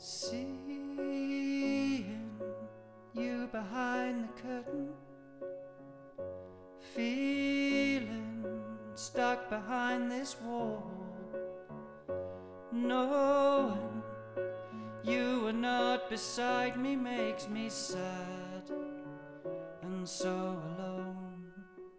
Seeing you behind the curtain, feeling stuck behind this wall, knowing you are not beside me makes me sad and so alone.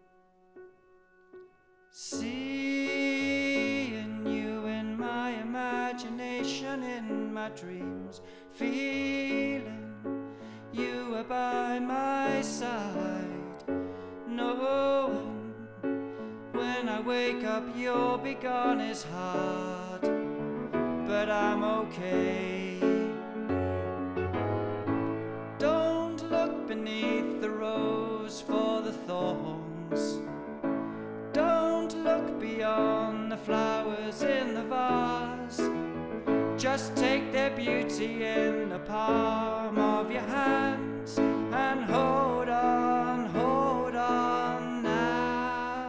Seeing you in my imagination, in my dreams, feeling you are by my side, knowing when I wake up you'll be gone is hard, but I'm okay. Don't look beneath the rose for the thorns. Don't look beyond the flowers in the vase. Just take their beauty in the palm of your hands and hold on now.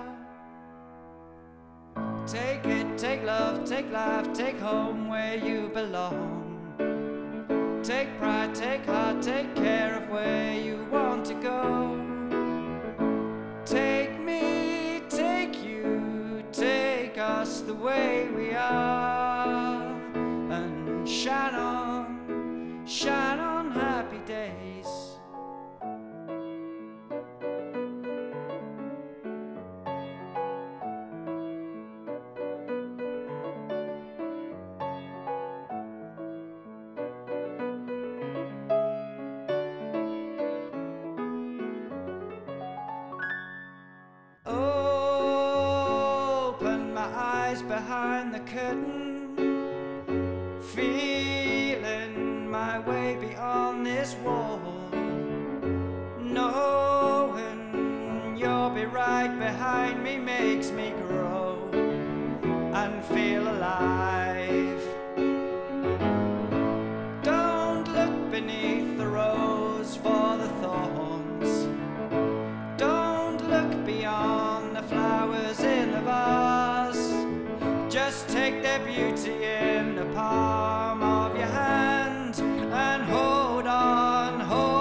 Take it, take love, take life, take home where you belong. Take pride, take heart, take care of where you want to go. Take me, take you, take us the way we are, and shine on happy days. Open my eyes behind the curtain, feeling my way beyond this wall, knowing you'll be right behind me makes me grow and feel alive. Don't look beneath the rose for the thorns. Don't look beyond the flowers in the vase. Just take their beauty in the palm of your hand and hold on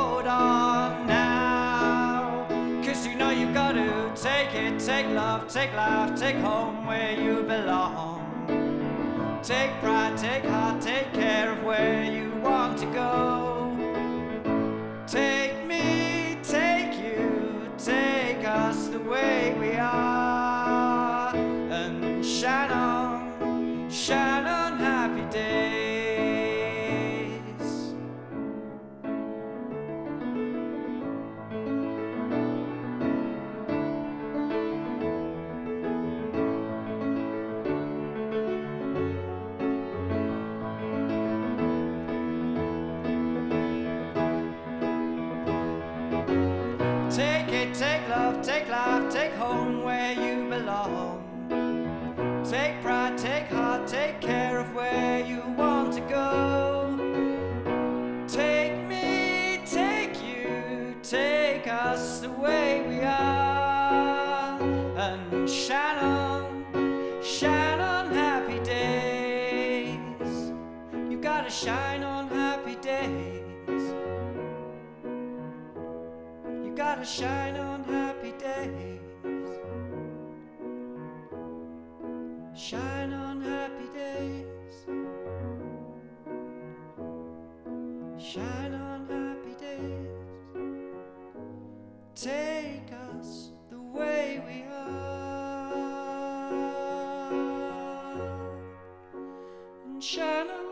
now. 'Cause you know you gotta take it, take love, take life, take home where you belong. Take pride, take heart, take care of where you want to go. Take me, take you, take us the way we are, and shine on happy days. Take it, take love, take life, take home where you belong. Take pride, take heart, take care of where you want to go. Take me, take you, take us the way we are, and shine on happy days. You gotta shine on happy days. You gotta shine on happy days. Shine on happy days. Shine on happy days. Take us the way we are, and shine on